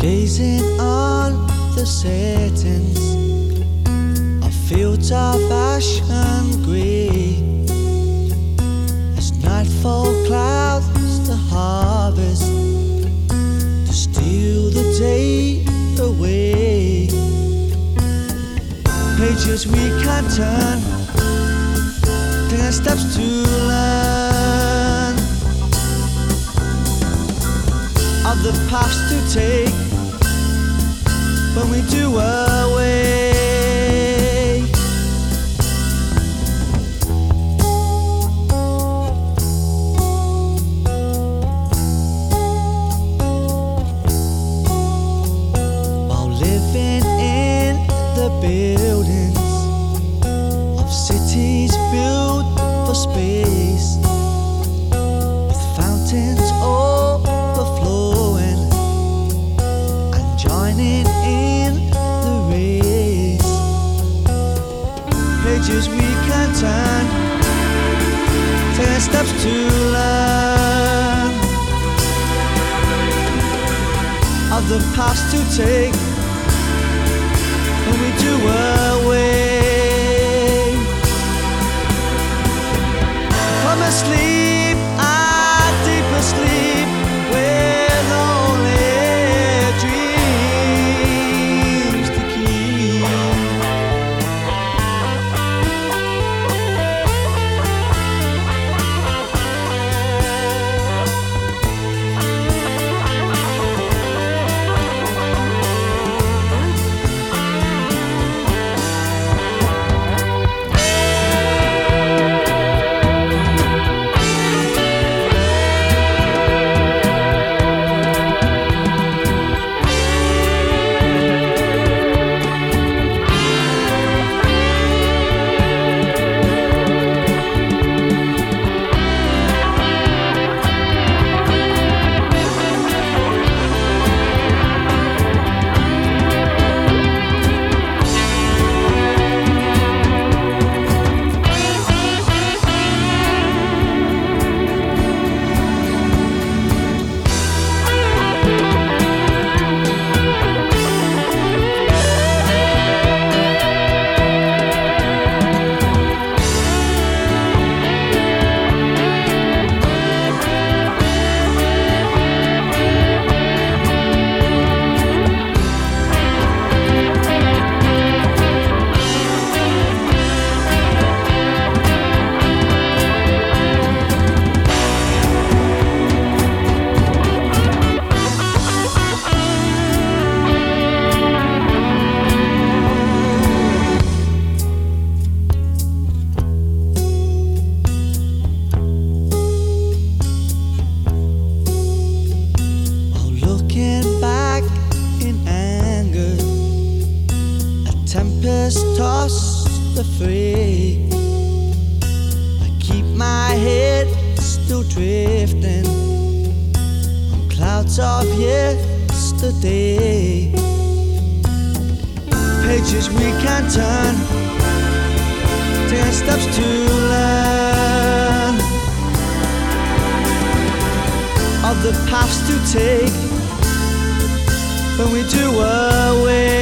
Gazing on the settings of fields of ash and grey, as nightfall clouds the harvest to steal the day away. Pages we can turn, 10 steps to learn, of the paths to take when we do away. While living in the buildings of cities built for space, with fountains overflowing and joining in the race. Pages we can turn, 10 steps to learn, of the paths to take when we do away. From asleep, deep asleep, with only dreams to keep. Tempest tossed the fray, I keep my head still drifting on clouds of yesterday. Pages we can turn, 10 steps to learn, of the paths to take when we do away.